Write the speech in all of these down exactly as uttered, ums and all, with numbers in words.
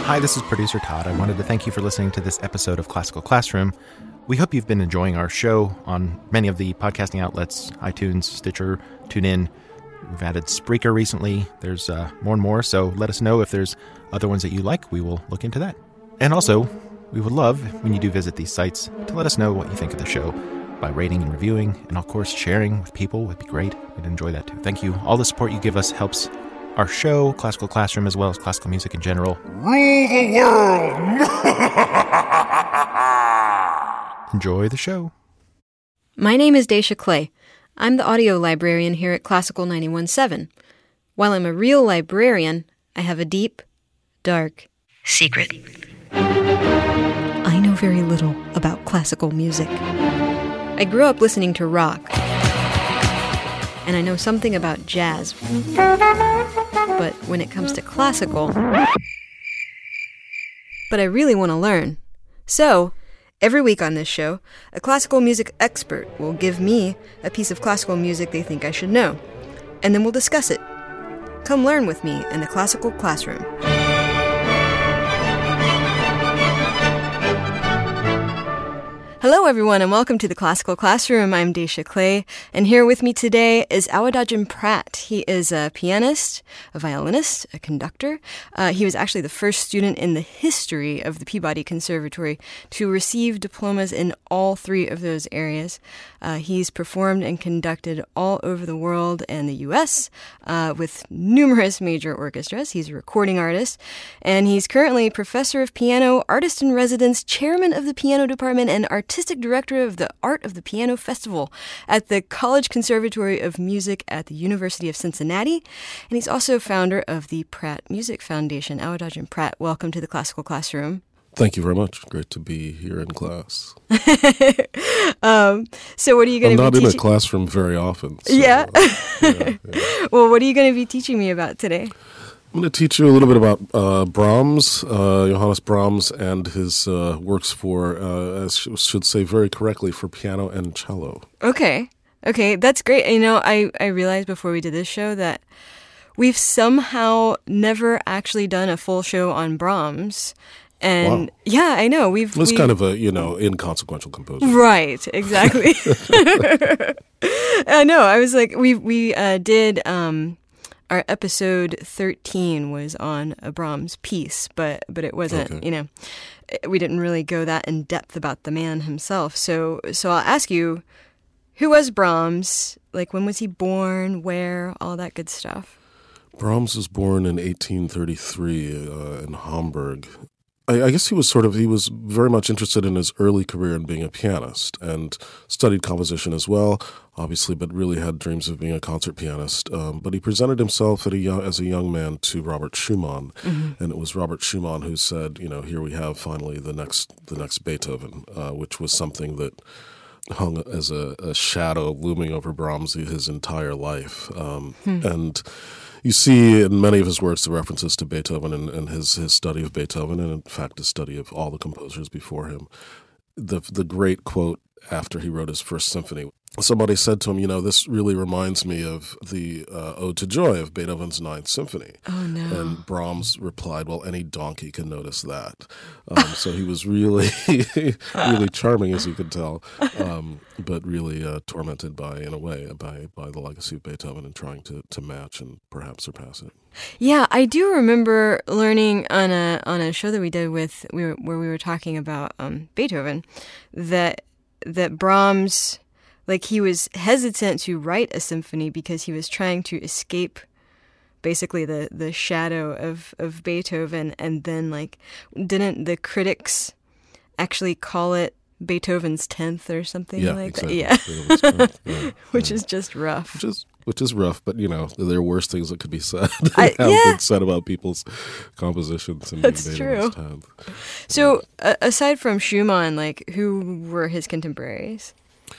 Hi, this is producer Todd. I wanted to thank you for listening to this episode of Classical Classroom. We hope you've been enjoying our show on many of the podcasting outlets, iTunes, Stitcher, TuneIn. We've added Spreaker recently. There's uh, more and more, so let us know if there's other ones that you like. We will look into that. And also, we would love, when you do visit these sites, to let us know what you think of the show by rating and reviewing, and of course, sharing with people would be great. We'd enjoy that too. Thank you. All the support you give us helps our show, Classical Classroom, as well as classical music in general. Rule the world! Enjoy the show. My name is Daisha Clay. I'm the audio librarian here at Classical ninety-one point seven. While I'm a real librarian, I have a deep, dark secret. I know very little about classical music. I grew up listening to rock, and I know something about jazz. But when it comes to classical, but I really want to learn. So, every week on this show, a classical music expert will give me a piece of classical music they think I should know, and then we'll discuss it. Come learn with me in the Classical Classroom. Hello, everyone, and welcome to the Classical Classroom. I'm Daisha Clay, and here with me today is Awadadjin Pratt. He is a pianist, a violinist, a conductor. Uh, he was actually the first student in the history of the Peabody Conservatory to receive diplomas in all three of those areas. Uh, he's performed and conducted all over the world and the U S uh, with numerous major orchestras. He's a recording artist, and he's currently professor of piano, artist in residence, chairman of the piano department, and artistic director of the Art of the Piano Festival at the College Conservatory of Music at the University of Cincinnati. And he's also founder of the Pratt Music Foundation. Awadadjin Pratt, welcome to the Classical Classroom. Thank you very much. Great to be here in class. um, so what are you going to be teaching? I'm not in a classroom very often. So, yeah. uh, yeah, yeah. Well, what are you going to be teaching me about today? I'm going to teach you a little bit about uh, Brahms, uh, Johannes Brahms, and his uh, works for, uh, as I should say very correctly, for piano and cello. Okay. Okay, that's great. You know, I, I realized before we did this show that we've somehow never actually done a full show on Brahms. And wow. yeah, I know. We've It's we've, kind of a, you know, inconsequential composer. Right, exactly. I know. I was like, we we uh, did, um, our episode thirteen was on a Brahms piece, but, but it wasn't, okay. you know, we didn't really go that in depth about the man himself. So, so I'll ask you, who was Brahms? Like, when was he born? Where? All that good stuff. Brahms was born in eighteen thirty-three uh, in Hamburg. I, I guess he was sort of, he was very much interested in his early career in being a pianist and studied composition as well, obviously, but really had dreams of being a concert pianist. Um, but he presented himself at a young, as a young man to Robert Schumann, mm-hmm. and it was Robert Schumann who said, you know, here we have finally the next the next Beethoven, uh, which was something that hung as a, a shadow looming over Brahms his entire life. Um, hmm. And you see in many of his works the references to Beethoven and, and his, his study of Beethoven, and in fact his study of all the composers before him. The the great quote after he wrote his first symphony, somebody said to him, you know, this really reminds me of the uh, Ode to Joy of Beethoven's Ninth Symphony. Oh, no. And Brahms replied, well, any donkey can notice that. Um, so he was really, really charming, as you could tell, um, but really uh, tormented by, in a way, by by the legacy of Beethoven and trying to, to match and perhaps surpass it. Yeah, I do remember learning on a on a show that we did with we were, where we were talking about um, Beethoven that that Brahms, like, he was hesitant to write a symphony because he was trying to escape basically the, the shadow of, of Beethoven, and then, like, didn't the critics actually call it Beethoven's tenth or something yeah, like exactly. that? Yeah, yeah, which yeah. is just rough. Which is which is rough, but you know there are worse things that could be said. I, have yeah. been said about people's compositions. And That's true. tenth. So, uh, aside from Schumann, like, who were his contemporaries?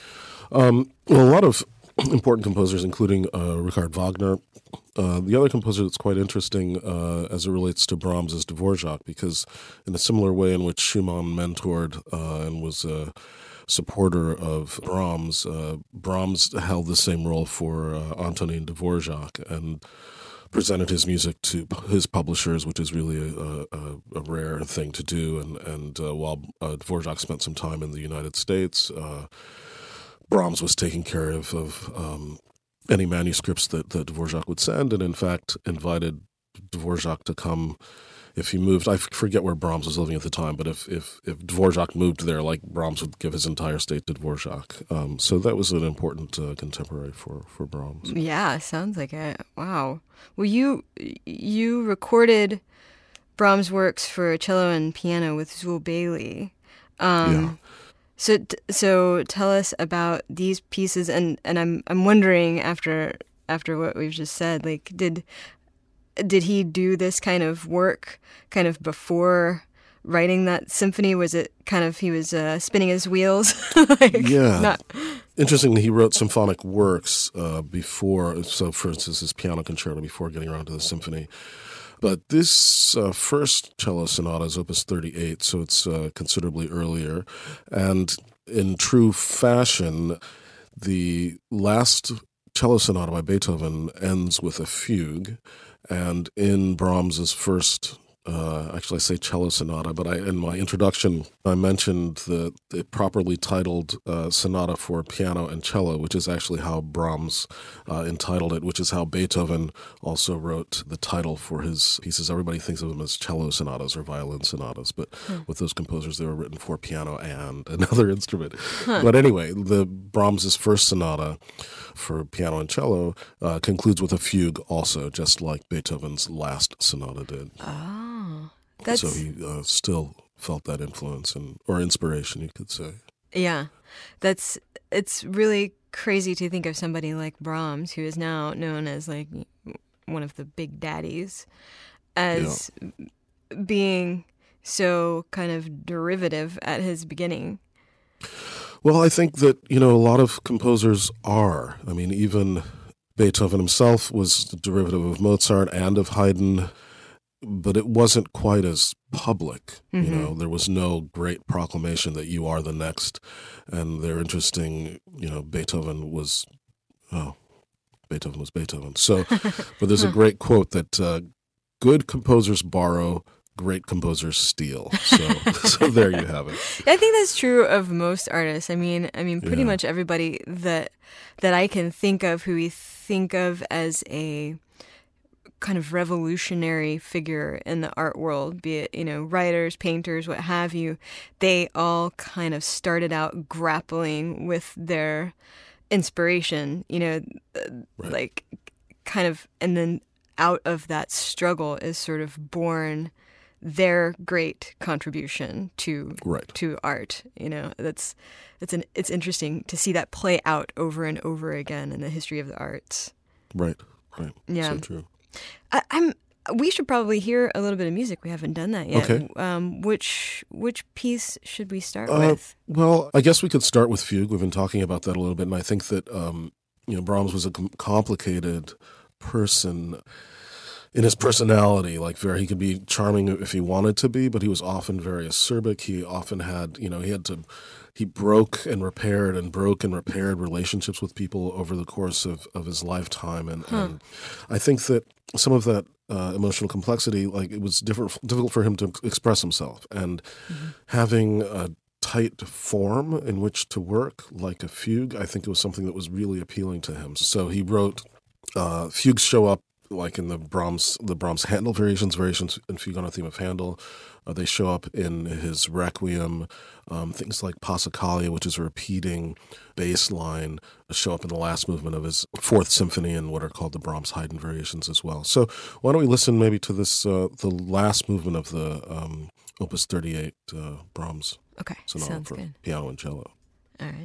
Um, well, a lot of important composers, including uh, Richard Wagner. Uh, the other composer that's quite interesting uh, as it relates to Brahms is Dvorak, because in a similar way in which Schumann mentored uh, and was a supporter of Brahms, uh, Brahms held the same role for uh, Antonin Dvorak. And presented his music to his publishers, which is really a, a, a rare thing to do. And, and uh, while uh, Dvorak spent some time in the United States, uh, Brahms was taking care of, of um, any manuscripts that, that Dvorak would send, and in fact invited Dvorak to come if he moved. I forget where Brahms was living at the time, but if if, if Dvorak moved there, like Brahms would give his entire estate to Dvorak. Um, so that was an important uh, contemporary for, for Brahms. Yeah, sounds like it. Wow. Well, you you recorded Brahms' works for cello and piano with Zuill Bailey. Um, yeah. So so tell us about these pieces, and, and I'm I'm wondering after after what we've just said, like did. Did he do this kind of work kind of before writing that symphony? Was it kind of he was uh, spinning his wheels? like, yeah. Not... Interestingly, he wrote symphonic works uh, before, so for instance, his piano concerto before getting around to the symphony. But this uh, first cello sonata is Opus thirty-eight, so it's uh, considerably earlier. And in true fashion, the last cello sonata by Beethoven ends with a fugue. And in Brahms's first, uh, actually I say cello sonata, but I, in my introduction I mentioned the, the properly titled uh, sonata for piano and cello, which is actually how Brahms uh, entitled it, which is how Beethoven also wrote the title for his pieces. Everybody thinks of them as cello sonatas or violin sonatas, but hmm. with those composers they were written for piano and another instrument. Huh. But anyway, the Brahms's first sonata for piano and cello uh, concludes with a fugue also, just like Beethoven's last sonata did. Oh, that's... So he uh, still felt that influence and or inspiration, you could say. Yeah, that's it's really crazy to think of somebody like Brahms, who is now known as like one of the big daddies, as yeah. being so kind of derivative at his beginning. Well, I think that, you know, a lot of composers are. I mean, even Beethoven himself was the derivative of Mozart and of Haydn, but it wasn't quite as public. Mm-hmm. You know, there was no great proclamation that you are the next. And they're interesting, you know, Beethoven was, oh, Beethoven was Beethoven. So, but there's a great quote that uh, good composers borrow, great composers steal. So, so there you have it. I think that's true of most artists. I mean, I mean, pretty yeah. much everybody that that I can think of who we think of as a kind of revolutionary figure in the art world, be it, you know, writers, painters, what have you, they all kind of started out grappling with their inspiration, you know, right. like kind of, and then out of that struggle is sort of born their great contribution to right. to art. You know, that's that's an it's interesting to see that play out over and over again in the history of the arts. Right, right. Yeah, so true. I, I'm. We should probably hear a little bit of music. We haven't done that yet. Okay. Um, which which piece should we start uh, with? Well, I guess we could start with Fugue. We've been talking about that a little bit, and I think that um, you know Brahms was a com- complicated person in his personality. Like, very, he could be charming if he wanted to be, but he was often very acerbic. He often had, you know, he had to, he broke and repaired and broke and repaired relationships with people over the course of, of his lifetime. And, huh. and I think that some of that uh, emotional complexity, like, it was different, difficult for him to express himself. And mm-hmm. having a tight form in which to work, like a fugue, I think it was something that was really appealing to him. So he wrote, uh, fugues show up like in the Brahms, the Brahms Handel variations, variations and Fugue on a Theme of Handel. Uh, they show up in his Requiem. Um, things like Passacaglia, which is a repeating bass line, show up in the last movement of his Fourth Symphony and what are called the Brahms Haydn variations as well. So why don't we listen maybe to this, uh, the last movement of the um, Opus thirty-eight uh, Brahms okay, sonata sounds for good. Piano and cello. All right.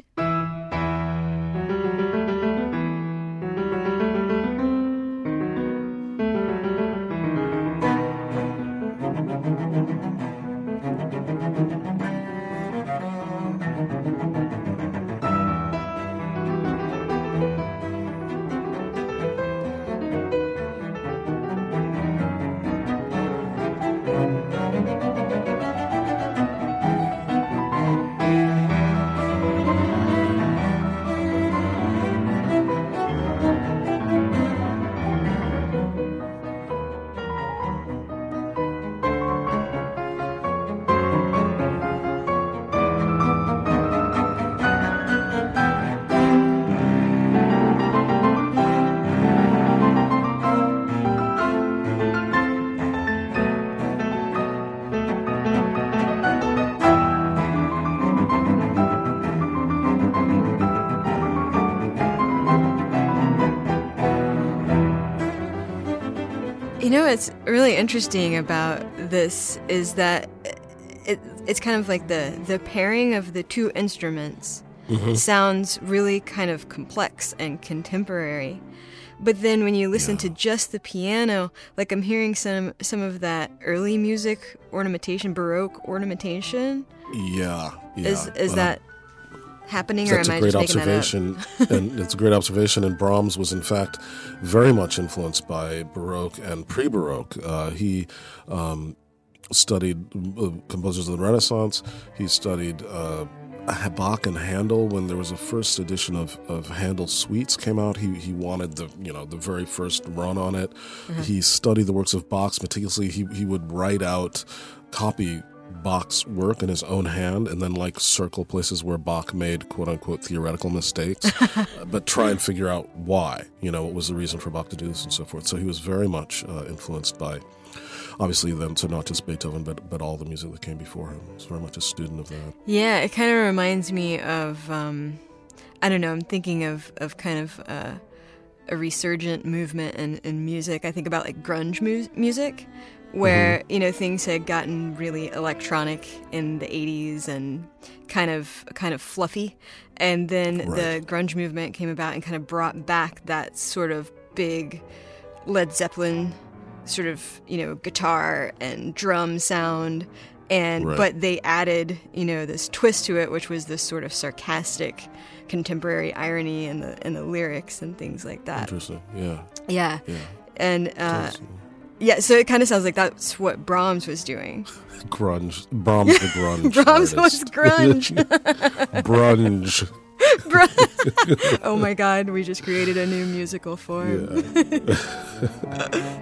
You know what's really interesting about this is that it, it's kind of like the, the pairing of the two instruments mm-hmm. sounds really kind of complex and contemporary. But then when you listen yeah. to just the piano, like I'm hearing some some of that early music ornamentation, Baroque ornamentation. Yeah, yeah. Is is well, that happening, or that's am I a great just making observation, that up? and it's a great observation. And Brahms was in fact very much influenced by Baroque and pre-Baroque. Uh, he um, studied uh, composers of the Renaissance. He studied Uh, Bach and Handel. When there was a first edition of, of Handel's suites came out, he he wanted the you know the very first run on it. Mm-hmm. He studied the works of Bach meticulously. He he would write out, copy Bach's work in his own hand, and then like circle places where Bach made quote unquote theoretical mistakes, but try and figure out why. You know, what was the reason for Bach to do this and so forth. So he was very much uh, influenced by. Obviously, then, so not just Beethoven, but but all the music that came before him. He was very much a student of that. Yeah, it kind of reminds me of, um, I don't know, I'm thinking of, of kind of uh, a resurgent movement in, in music. I think about like grunge mu- music, where, mm-hmm. you know, things had gotten really electronic in the eighties and kind of kind of fluffy. And then right. the grunge movement came about and kind of brought back that sort of big Led Zeppelin sort of, you know, guitar and drum sound, and right. but they added, you know, this twist to it, which was this sort of sarcastic contemporary irony in the in the lyrics and things like that. Interesting. Yeah. Yeah. Yeah. And uh, yeah, so it kind of sounds like that's what Brahms was doing. Grunge. Brahms the grunge. Brahms artist. was grunge. Brunge. Oh my God, we just created a new musical form. Yeah.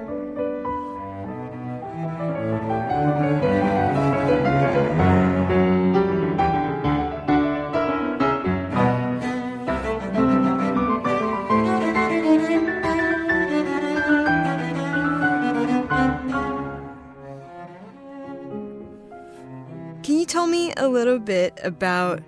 Can you tell me a little bit about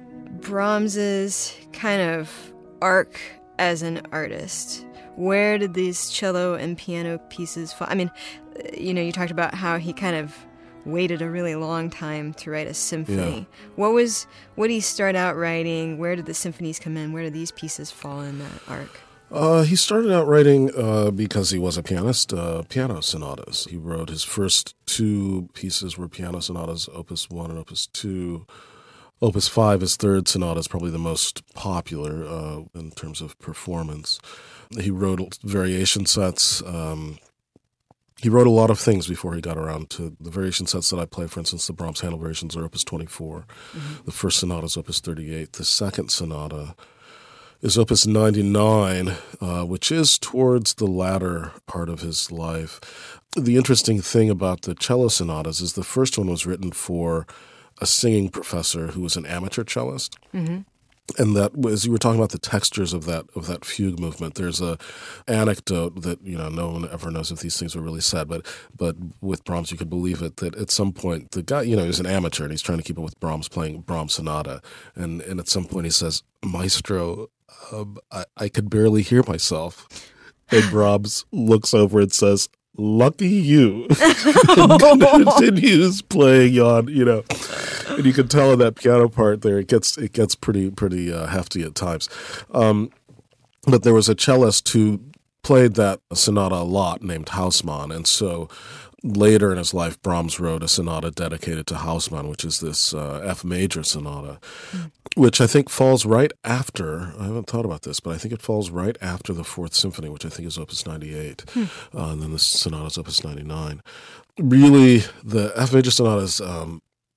Brahms's kind of arc as an artist? Where did these cello and piano pieces fall? I mean, you know, you talked about how he kind of waited a really long time to write a symphony. Yeah. What was, what did he start out writing? Where did the symphonies come in? Where did these pieces fall in that arc? Uh, he started out writing, uh, because he was a pianist, uh, piano sonatas. He wrote his first two pieces were piano sonatas, Opus one and Opus two. Opus five, his third sonata, is probably the most popular uh, in terms of performance. He wrote variation sets. Um, he wrote a lot of things before he got around to the variation sets that I play. For instance, the Brahms Handel variations are Opus twenty-four. Mm-hmm. The first sonata is Opus thirty-eight. The second sonata is Opus ninety-nine, uh, which is towards the latter part of his life. The interesting thing about the cello sonatas is the first one was written for a singing professor who was an amateur cellist. Mm-hmm. And that was, you were talking about the textures of that of that fugue movement. There's a anecdote that, you know, no one ever knows if these things were really said, but but with Brahms you could believe it, that at some point the guy, you know, he's an amateur and he's trying to keep up with Brahms playing Brahms sonata, and and at some point he says, "Maestro, um, I, I could barely hear myself." And Brahms looks over and says, "Lucky you." And continues playing on, you know. And you can tell in that piano part there, it gets it gets pretty pretty uh, hefty at times. Um, but there was a cellist who played that sonata a lot named Hausmann, and so later in his life, Brahms wrote a sonata dedicated to Hausmann, which is this uh, F major sonata, mm. which I think falls right after, I haven't thought about this, but I think it falls right after the Fourth Symphony, which I think is Opus ninety-eight, mm. uh, and then the sonata is Opus ninety-nine. Really, the F major sonata is um,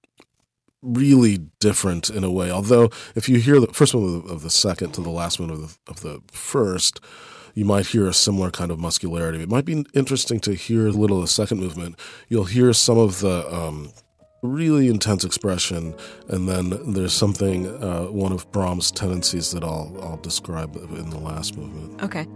really different in a way, although if you hear the first one of the, of the second to the last one of the, of the first, you might hear a similar kind of muscularity. It might be interesting to hear a little of the second movement. You'll hear some of the um, really intense expression, and then there's something, uh, one of Brahms' tendencies that I'll, I'll describe in the last movement. Okay.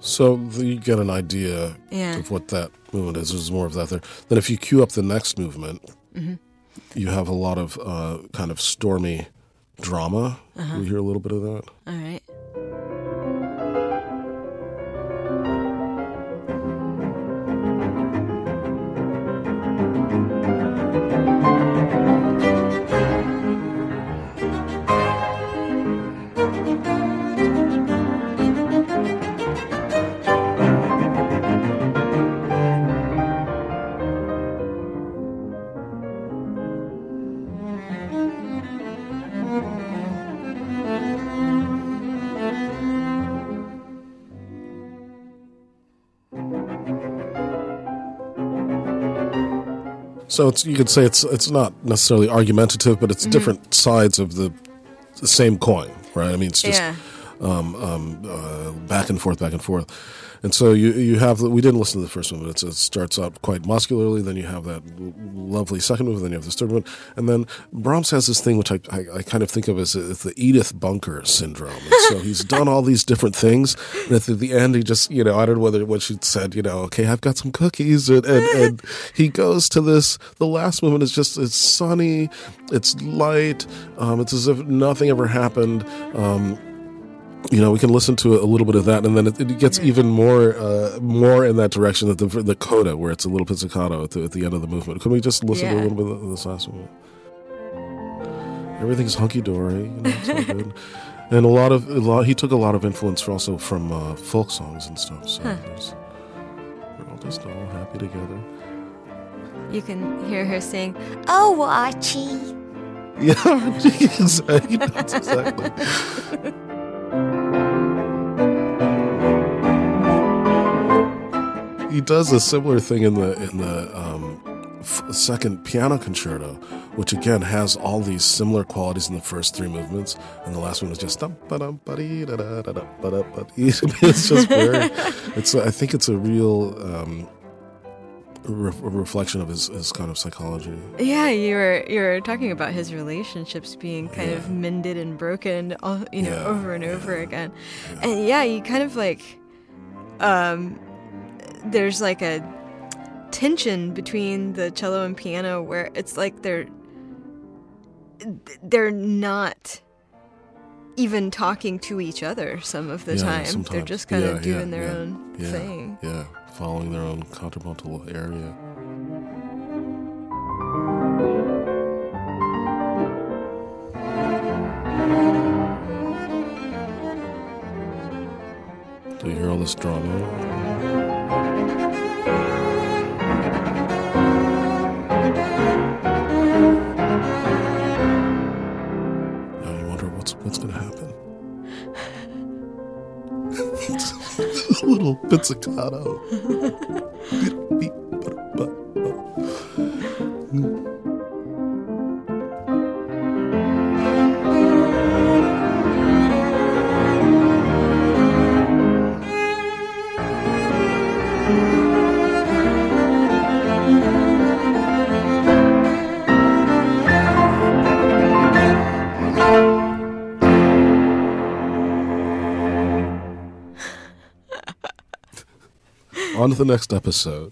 So you get an idea Yeah. of what that movement is. There's more of that there. Then if you cue up the next movement, Mm-hmm. you have a lot of uh, kind of stormy drama. Uh-huh. We hear a little bit of that. All right. So it's you could say it's it's not necessarily argumentative, but it's Mm-hmm. different sides of the, the same coin, right? I mean, it's just Yeah. um, um, uh, back and forth, back and forth. And so you you have we didn't listen to the first one, but it's, it starts out quite muscularly. Then you have that l- lovely second move. Then you have this third one, and then Brahms has this thing which I I, I kind of think of as, as the Edith Bunker syndrome. And so he's done all these different things, and at the, the end he just you know I don't know whether what she said you know okay I've got some cookies, and, and, and he goes to this. The last movement is just it's sunny, it's light, um, it's as if nothing ever happened. Um, You know, we can listen to a little bit of that, and then it, it gets even more, uh, more in that direction. That the the coda, where it's a little pizzicato at the, at the end of the movement. Can we just listen to a Yeah. little bit of this last one? Everything's hunky dory, you know, it's all good. And a lot of a lot, he took a lot of influence also from uh, folk songs and stuff. So Huh. there's- we're all just all happy together. You can hear her saying, "Oh, Archie." Yeah, exactly. That's exactly. He does a similar thing in the in the um, f- second piano concerto, which again has all these similar qualities in the first three movements, and the last one is just dum ba dum ba dee da da da da ba da ba dee. It's just very. It's I think it's a real um, re- a reflection of his, his kind of psychology. Yeah, you were you were talking about his relationships being kind of mended and broken, all, you know, Yeah, over and over again, and yeah, you kind of like, um, there's like a tension between the cello and piano where it's like they're they're not even talking to each other some of the Yeah, time. They're sometimes. just kind Yeah, of doing yeah, their yeah, own yeah, thing. Yeah, following their own contrapuntal area. Do you hear all this drama? Now you wonder what's what's going to happen. A little pizzicato. Beep, beep, ba, ba, ba. On to the next episode.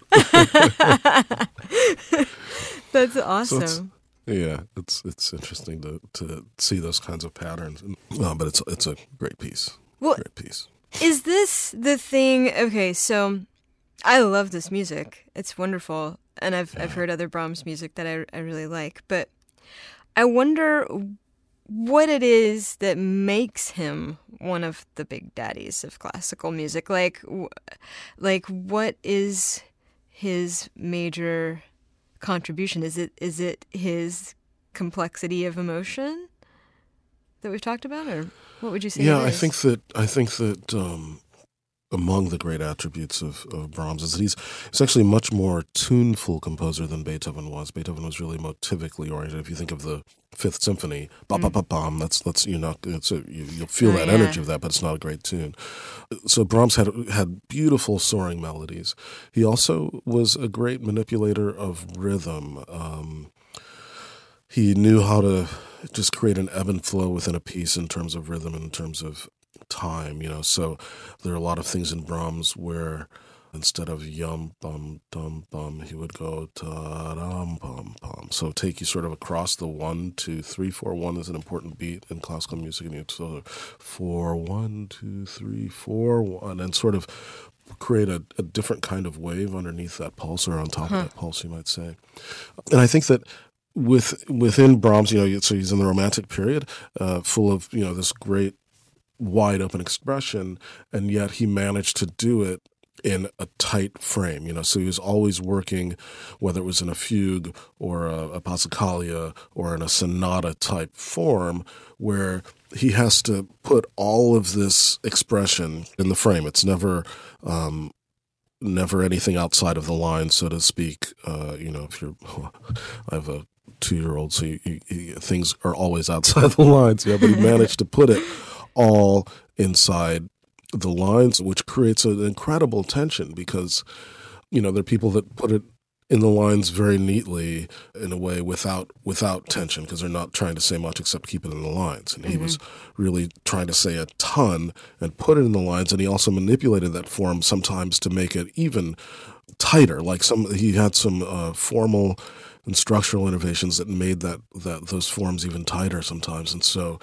That's So awesome. it's, yeah, it's it's interesting to, to see those kinds of patterns. Uh, but it's it's a great piece. Well, Great piece. Is this the thing? Okay, so I love this music. It's wonderful. And I've I've heard other Brahms music that I, I really like. But I wonder what it is that makes him one of the big daddies of classical music. Like, w- like what is his major contribution? Is it is it his complexity of emotion that we've talked about, or what would you say? Yeah, it I is? think that I think that um, among the great attributes of, of Brahms is that he's, he's actually a much more tuneful composer than Beethoven was. Beethoven was really motivically oriented. If you think of the Fifth Symphony, ba ba ba bam, that's that's you're not it's a, you, you'll feel Oh, that yeah. energy of that, but it's not a great tune. So Brahms had had beautiful soaring melodies. He also was a great manipulator of rhythm. Um, he knew how to just create an ebb and flow within a piece in terms of rhythm, in terms of time, you know. So there are a lot of things in Brahms where instead of yum bum dum bum, he would go ta dum bum bum. So take you sort of across the one, two, three, four. One is an important beat in classical music, and you sort of four, one, two, three, four, one, and sort of create a, a different kind of wave underneath that pulse, or on top huh. of that pulse, you might say. And I think that with within Brahms, you know, so he's in the Romantic period, uh, full of, you know, this great wide open expression, and yet he managed to do it in a tight frame, you know, so he was always working, whether it was in a fugue or a, a passacaglia or in a sonata type form, where he has to put all of this expression in the frame. It's never, um, never anything outside of the line, so to speak. Uh, you know, if you're, I have a two-year-old, so you, you, you, things are always outside the lines. Yeah, but he managed to put it all inside the lines, which creates an incredible tension because, you know, there are people that put it in the lines very neatly in a way without without tension because they're not trying to say much except keep it in the lines. And he mm-hmm. was really trying to say a ton and put it in the lines, and he also manipulated that form sometimes to make it even tighter. Like some, he had some uh, formal and structural innovations that made that that those forms even tighter sometimes. And so,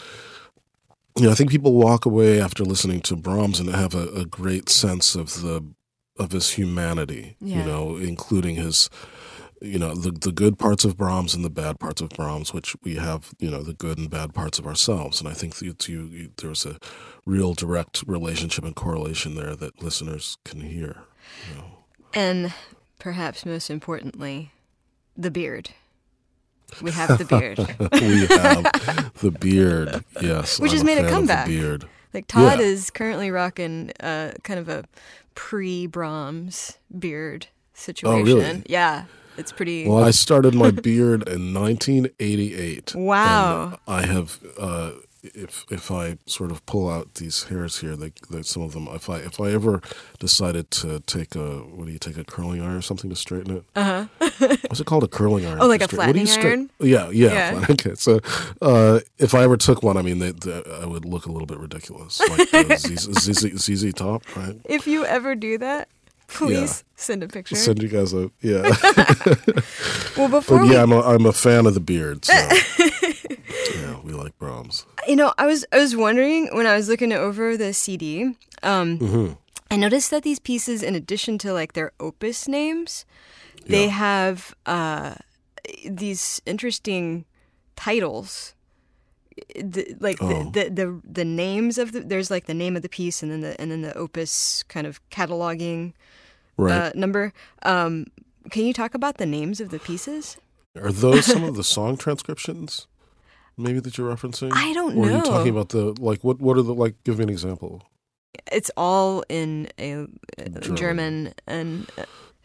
you know, I think people walk away after listening to Brahms and have a, a great sense of the of his humanity, yeah. you know, including his, you know, the the good parts of Brahms and the bad parts of Brahms, which we have, you know, the good and bad parts of ourselves. And I think that you, you, there's a real direct relationship and correlation there that listeners can hear. You know. And perhaps most importantly, the beard. We have the beard. We have the beard, yes. Which I'm has made a, a comeback. Beard. Like Todd yeah. is currently rocking uh, kind of a pre-Brahms beard situation. Oh, really? Yeah, it's pretty... Well, I started my beard in nineteen eighty-eight. Wow. And I have... Uh, If if I sort of pull out these hairs here, like some of them, if I if I ever decided to take a what do you take a curling iron or something to straighten it? Uh huh. What's it called? A curling iron? Oh, like a flattening iron? Yeah, yeah. yeah. Flat, okay, so uh, if I ever took one, I mean, they, they, I would look a little bit ridiculous, like the Z Z, Z Z Top, right? If you ever do that, please yeah. send a picture. I'll send you guys a yeah. Well, before but we... yeah, I'm a, I'm a fan of the beard. So. Yeah, we like Brahms. You know, I was I was wondering when I was looking over the C D, um, mm-hmm. I noticed that these pieces, in addition to like their opus names, they yeah. have uh, these interesting titles. The, like oh. the, the the the names of the there's like the name of the piece and then the and then the opus kind of cataloging right. uh, number. Um, can you talk about the names of the pieces? Are those some of the song transcriptions? Maybe that you're referencing? I don't or know. Or are you talking about the, like, what What are the, like, give me an example. It's all in a, a German. German and uh,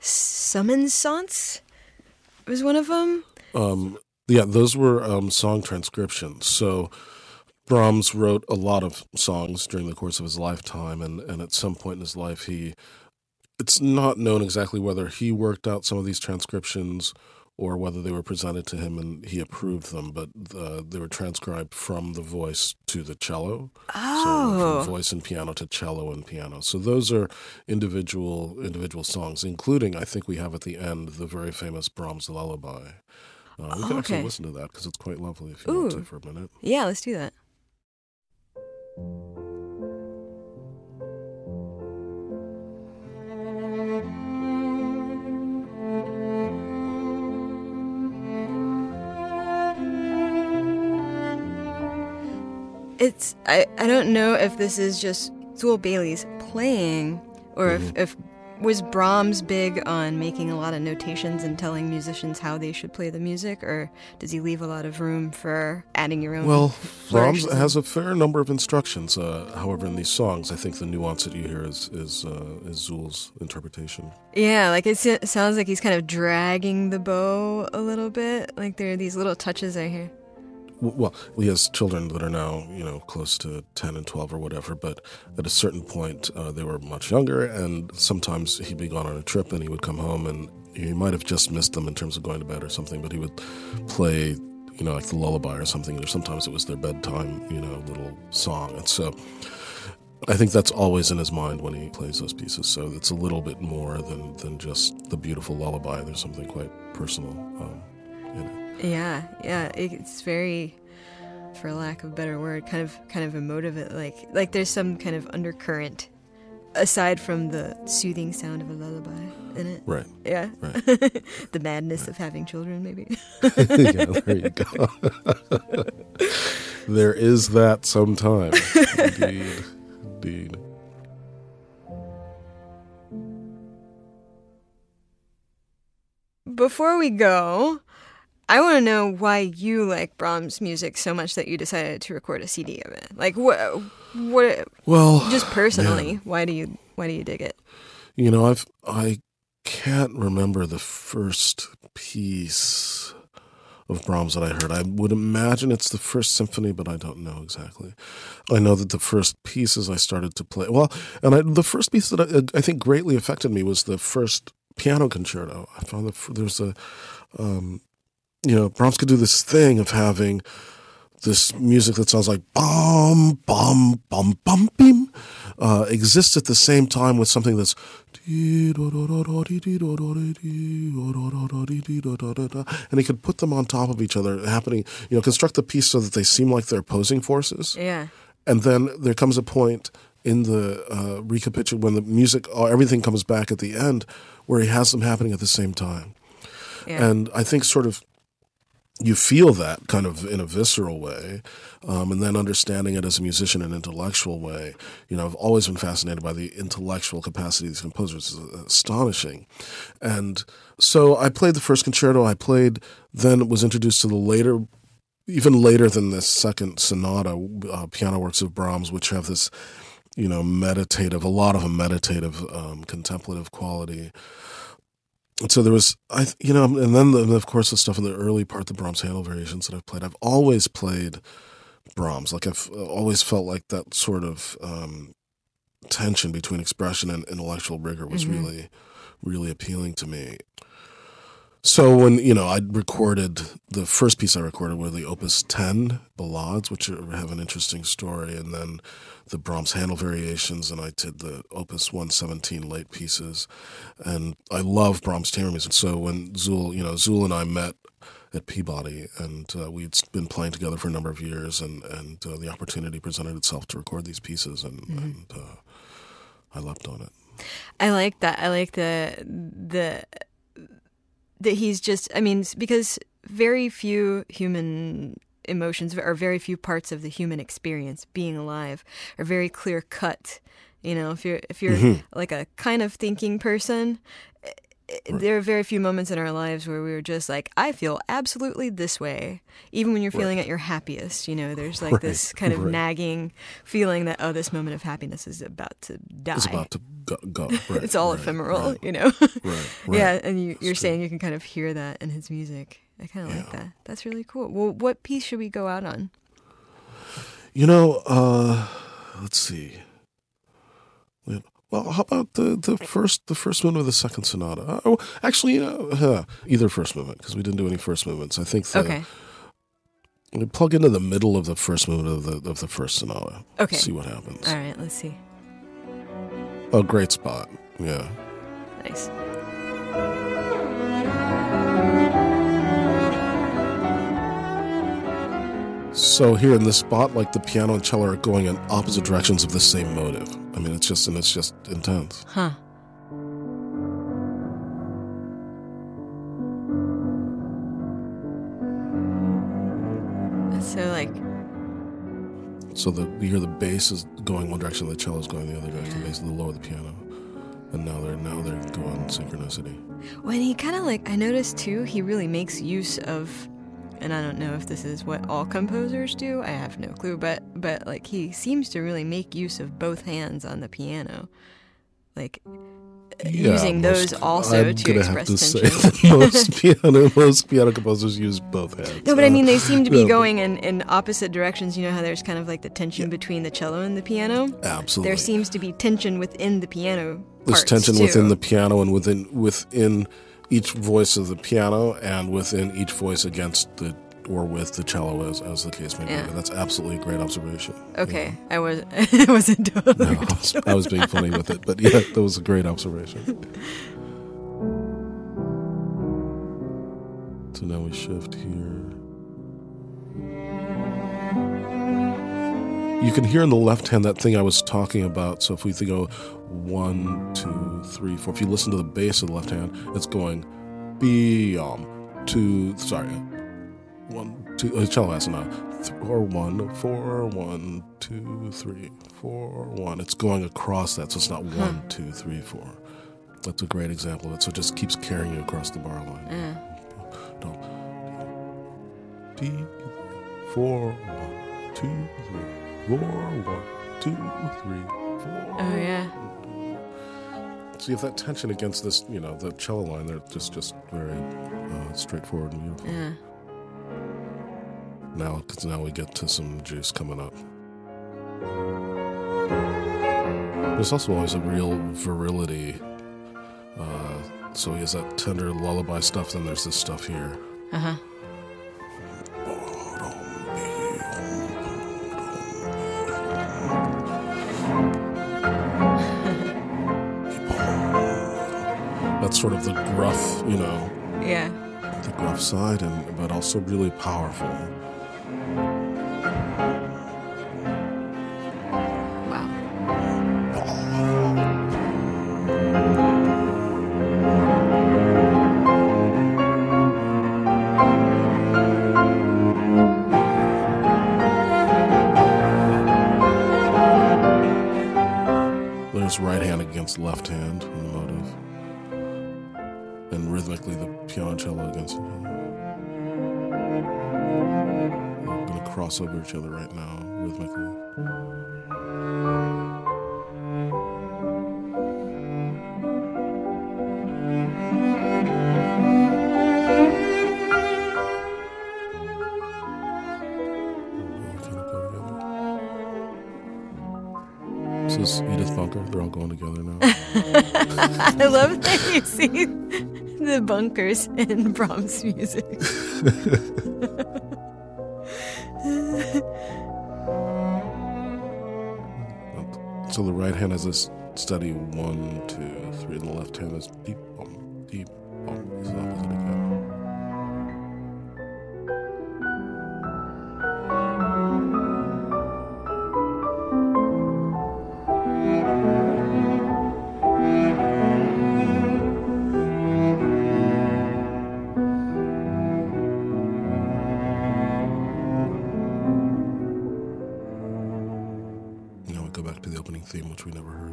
Summensonz was one of them. Um, yeah, those were um, song transcriptions. So Brahms wrote a lot of songs during the course of his lifetime, and, and at some point in his life, he, it's not known exactly whether he worked out some of these transcriptions or whether they were presented to him and he approved them, but uh, they were transcribed from the voice to the cello. Oh. So from voice and piano to cello and piano. So those are individual individual songs, including, I think we have at the end, the very famous Brahms Lullaby. Uh, we can okay. actually listen to that because it's quite lovely if you Ooh. want to for a minute. Yeah, let's do that. It's I, I don't know if this is just Zuill Bailey's playing or mm-hmm. if, if was Brahms big on making a lot of notations and telling musicians how they should play the music, or does he leave a lot of room for adding your own? Well, Brahms has a fair number of instructions. Uh, however, in these songs, I think the nuance that you hear is is, uh, is Zuill's interpretation. Yeah, like it sounds like he's kind of dragging the bow a little bit. Like there are these little touches I hear. Well, he has children that are now, you know, close to ten and twelve or whatever, but at a certain point, uh, they were much younger, and sometimes he'd be gone on a trip, and he would come home, and he might have just missed them in terms of going to bed or something, but he would play, you know, like the lullaby or something, or sometimes it was their bedtime, you know, little song. And so I think that's always in his mind when he plays those pieces. So it's a little bit more than, than just the beautiful lullaby. There's something quite personal um, in it. Yeah, yeah. It's very, for lack of a better word, kind of kind of emotive. Like like there's some kind of undercurrent aside from the soothing sound of a lullaby in it. Right. Yeah. Right. The madness right. of having children, maybe. Yeah, there you go. There is that sometimes. Indeed. Indeed. Before we go, I want to know why you like Brahms' music so much that you decided to record a C D of it. Like, what? What? Well, just personally, man. why do you why do you dig it? You know, I've I can't remember the first piece of Brahms that I heard. I would imagine it's the first symphony, but I don't know exactly. I know that the first pieces I started to play, well, and I, the first piece that I, I think greatly affected me was the first piano concerto. I found that there's a, um, you know, Brahms could do this thing of having this music that sounds like bum, bum, bum, bum, bim, uh, exists at the same time with something that's and he could put them on top of each other, happening, you know, construct the piece so that they seem like they're opposing forces. Yeah. And then there comes a point in the uh, recapitulation when the music, oh, everything comes back at the end, where he has them happening at the same time. Yeah. And I think sort of you feel that kind of in a visceral way, um, and then understanding it as a musician in an intellectual way. You know, I've always been fascinated by the intellectual capacity of these composers. It's astonishing. And so I played the first concerto. I played, then was introduced to the later, even later than this second sonata, uh, piano works of Brahms, which have this, you know, meditative, a lot of a meditative, um, contemplative quality. And so there was, I, you know, and then the, of course the stuff in the early part, the Brahms Handel variations that I've played. I've always played Brahms. Like I've always felt like that sort of um, tension between expression and intellectual rigor was mm-hmm. really, really appealing to me. So when, you know, I recorded, the first piece I recorded were the Opus ten ballades, which are, have an interesting story, and then the Brahms Handel variations, and I did the Opus one seventeen late pieces. And I love Brahms chamber music. So when Zuul, you know, Zuul and I met at Peabody, and uh, we'd been playing together for a number of years, and, and uh, the opportunity presented itself to record these pieces, and, mm-hmm. and uh, I leapt on it. I like that. I like the the... that he's just, I mean, because very few human emotions or very few parts of the human experience, being alive, are very clear cut. You know, if you're if you're mm-hmm. like a kind of thinking person, right. there are very few moments in our lives where we were just like, I feel absolutely this way. Even when you're feeling right. at your happiest, you know, there's like right. this kind of right. nagging feeling that, oh, this moment of happiness is about to die. It's about to go. go. Right. It's all right. ephemeral, right. you know? right. right. Yeah, and you, you're That's saying true. you can kind of hear that in his music. I kind of yeah. like that. That's really cool. Well, what piece should we go out on? You know, uh, let's see. Well, how about the, the first the first movement of the second sonata? Oh, actually, uh, either first movement, because we didn't do any first movements. I think the, okay. we plug into the middle of the first movement of the of the first sonata. Okay. See what happens. All right, let's see. Oh, great spot. Yeah. Nice. So here in this spot, like the piano and cello are going in opposite directions of the same motive. I mean, it's just and it's just intense. Huh. So like. So the you hear the bass is going one direction, the cello is going the other direction. The bass is the lower the piano, and now they're now they're going synchronicity. When he kind of like, I noticed too, he really makes use of. And I don't know if this is what all composers do. I have no clue. But, but like, he seems to really make use of both hands on the piano. Like, yeah, using most, those also I'm to gonna express have to tension. Say that most piano, most piano composers use both hands. No, but I mean, they seem to be uh, going in, in opposite directions. You know how there's kind of like the tension yeah. between the cello and the piano? Absolutely. There seems to be tension within the piano There's parts tension too. within the piano and within within each voice of the piano and within each voice against the or with the cello, as, as the case may be. Yeah. And that's absolutely a great observation. Okay, Yeah. I was I wasn't totally. No, I, was, I was being funny with it, but yeah, that was a great observation. So now we shift here. You can hear in the left hand that thing I was talking about. So if we go one, two, three, four, if you listen to the bass of the left hand, it's going B, um, two, sorry, one, two, the cello has now, four, one, four, one, two, three, four, one. It's going across that, so it's not huh. one, two, three, four. That's a great example of it. So it just keeps carrying you across the bar line. Mm. Don't. D, four, one, two, three. Four, one, two, three, four. Oh, yeah. So you have that tension against this, you know, the cello line. They're just, just very uh, straightforward and beautiful. Yeah. Now, because now we get to some juice coming up. There's also always a real virility. Uh, so he has that tender lullaby stuff, then there's this stuff here. Uh-huh. That's sort of the gruff, you know. Yeah. The gruff side, and but also really powerful. Wow. There's right hand against left hand in the motive. And rhythmically, the piano and cello against each other. They're going to cross over each other right now, rhythmically. This is Edith Bunker. They're all going together now. I love that you see the bunkers in Brahms music. So the right hand has this steady one, two, three, and the left hand is deep, bum, deep, bum. It's the opposite again. Theme, which we never heard.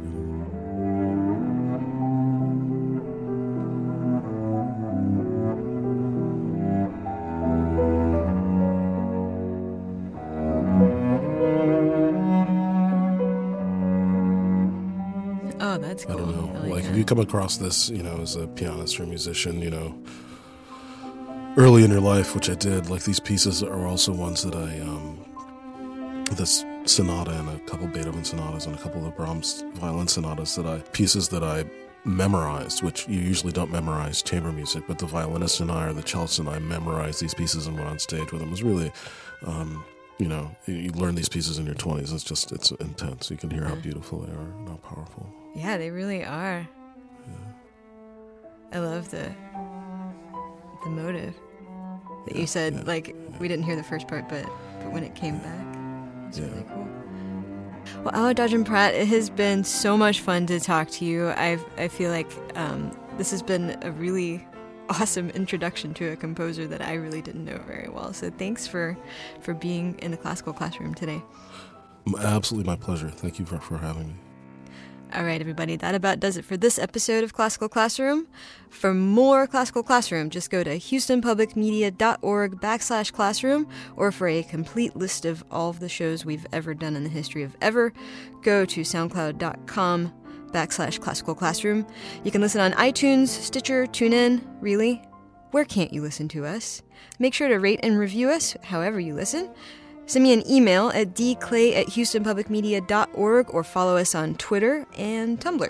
Oh, that's cool. I don't know. I like, like if you come across this, you know, as a pianist or musician, you know, early in your life, which I did, like these pieces are also ones that I, um, this sonata and a couple Beethoven sonatas and a couple of Brahms violin sonatas that I, pieces that I memorized, which you usually don't memorize chamber music, but the violinist and I or the cellist and I memorized these pieces and went on stage with them. It was really, um, you know, you, you learn these pieces in your twenties. It's just, it's intense. You can hear how beautiful they are and how powerful. Yeah, they really are. Yeah. I love the the motive that yeah, you said, yeah, like, yeah. we didn't hear the first part, but, but when it came back, it's Yeah. really cool. Well, Awa Dodgen Pratt, it has been so much fun to talk to you. I I feel like um, this has been a really awesome introduction to a composer that I really didn't know very well. So thanks for, for being in the classical classroom today. Absolutely my pleasure. Thank you for, for having me. All right, everybody, that about does it for this episode of Classical Classroom. For more Classical Classroom, just go to houstonpublicmedia.org backslash classroom, or for a complete list of all of the shows we've ever done in the history of ever, go to soundcloud.com backslash classical classroom. You can listen on iTunes, Stitcher, TuneIn, really. Where can't you listen to us? Make sure to rate and review us however you listen. Send me an email at d clay at houstonpublicmedia dot org or follow us on Twitter and Tumblr.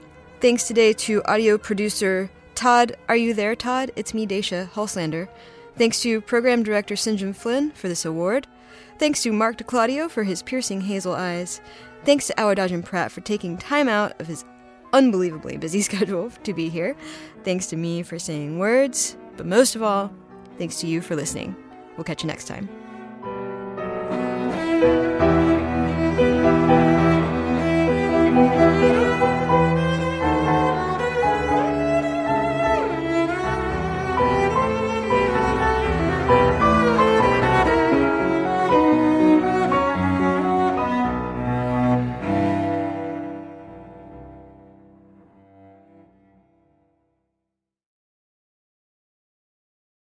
Thanks today to audio producer Todd. Are you there, Todd? It's me, Dacia Hulslander. Thanks to Program Director St. Flynn for this award. Thanks to Mark DeClaudio for his piercing hazel eyes. Thanks to Awadadjin Pratt for taking time out of his unbelievably busy schedule to be here. Thanks to me for saying words. But most of all, thanks to you for listening. We'll catch you next time.